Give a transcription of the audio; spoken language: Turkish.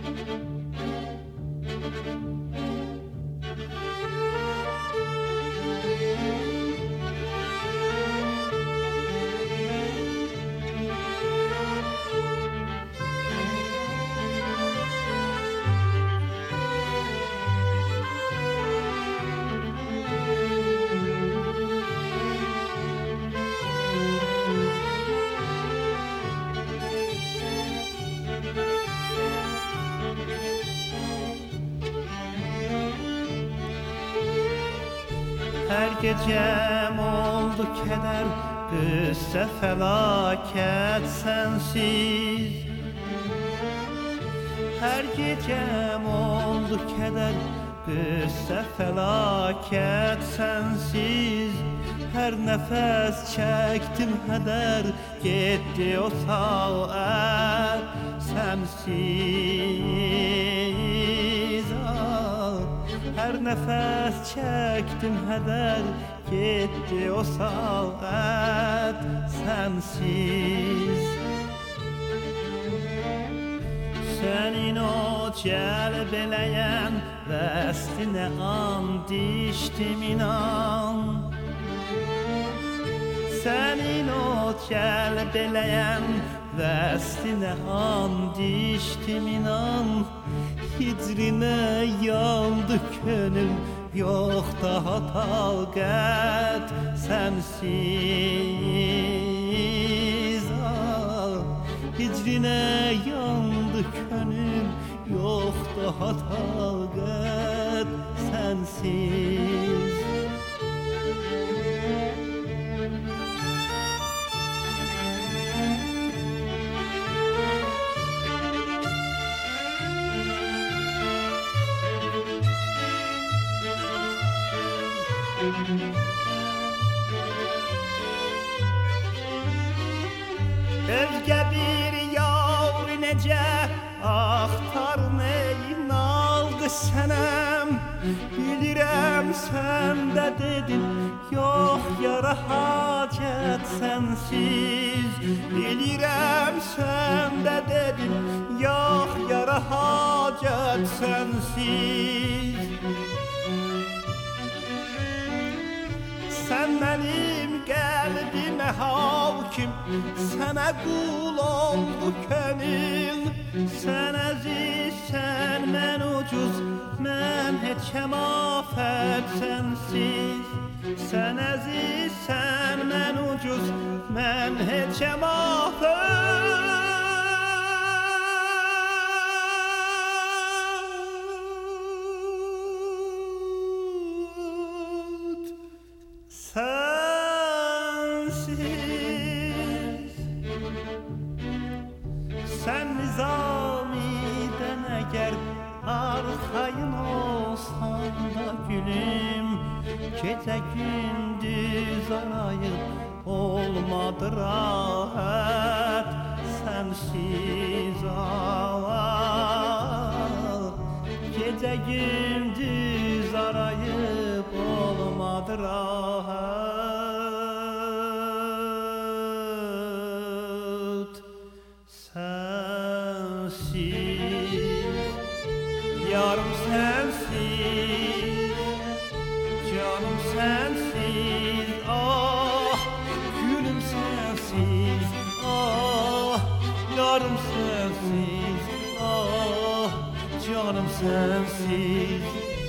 Her gecem oldu keder, kıssa felaket sensiz. Her gecem oldu keder, kıssa felaket sensiz. Her nefes çektim heder, gitti o saat sensiz. Her nefes çektim heder, gitti o saat sensiz. Senin o celbeleyen vestine and içtim inan. Senin o celbeleyen vestine and içtim inan. Hicrine yandı gönül, yok daha taqət sensiz. Hicrine yandı gönül, yok daha taqət sensiz. Özge bir yavru necə axtar neyin aldı sənəm. Bilirəm sən də dedin, yox yara hacət sənsiz. Bilirəm sən də dedin, yox yara hacət sənsiz. Sen benim kalbime hakim, sana kul oldu gönül. Sen azizsen ben ucuz, ben hiçem afet sensiz. Sen azizsen ben ucuz, ben hiçem afet. Sensiz. Sen nizamiden eğer arkayın olsan da gülüm, gece gündüz arayıp olmadı rahat sensiz. Gece gündüz arayıp olmadı rahat sensiz. Yarım sensiz, canım sensiz. Ah gülüm sensiz, ah yarım sensiz, ah canım sensiz.